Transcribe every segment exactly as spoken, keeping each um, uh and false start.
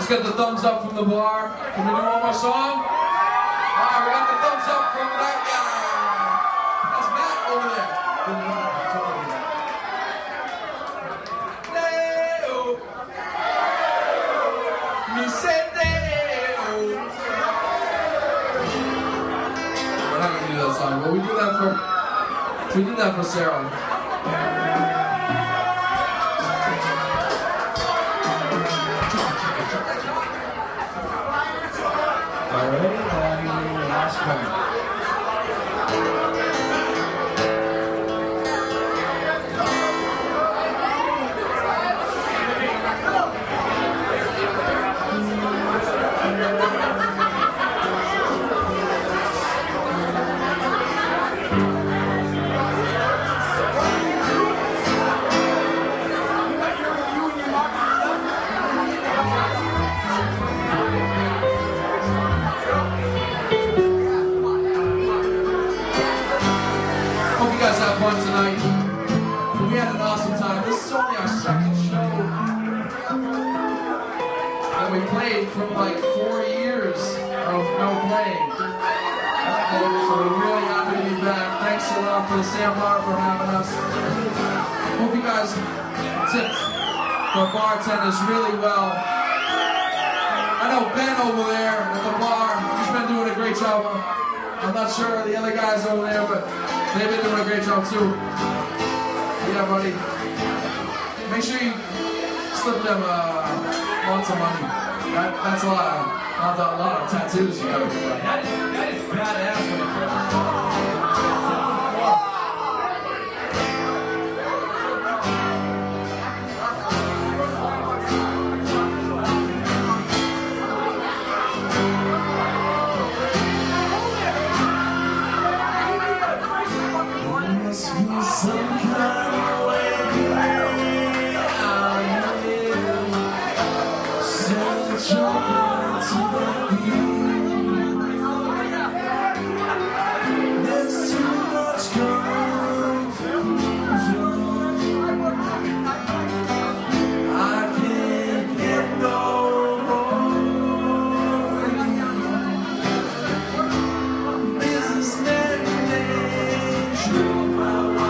Let's get the thumbs up from the bar. Can we do one more song? Alright, we got the thumbs up from that guy. That's Matt over there. Leo. Me say Leo. We're not gonna do that song, but we do that for we did that for Sarah. Alright, and last one. Fun tonight. We had an awesome time. This is only our second show that we played from like four years of no playing. So we're really happy to be back. Thanks a lot for the Sam Bar for having us. Hope you guys tipped the bartenders really well. I know Ben over there at the bar, he's been doing a great job. I'm not sure the other guys over there, but they've been doing a great job too. Yeah, buddy. Make sure you slip them uh, lots of money. That, that's a lot of, not a lot of tattoos you gotta do. That is, that is badass. Some kind of way out here, search your heart to the beat. There's too much confusion. I can't get no more. Businessmen, they show my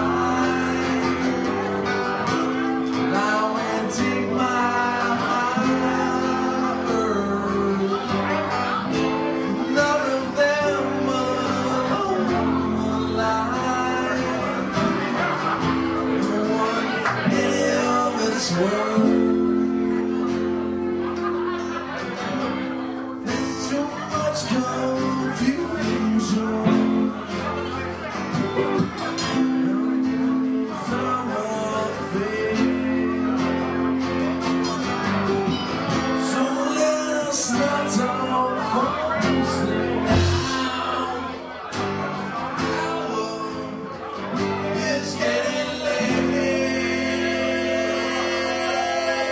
there's too much confusion. So let's not talk falsely now. It's getting late.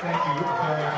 Thank you very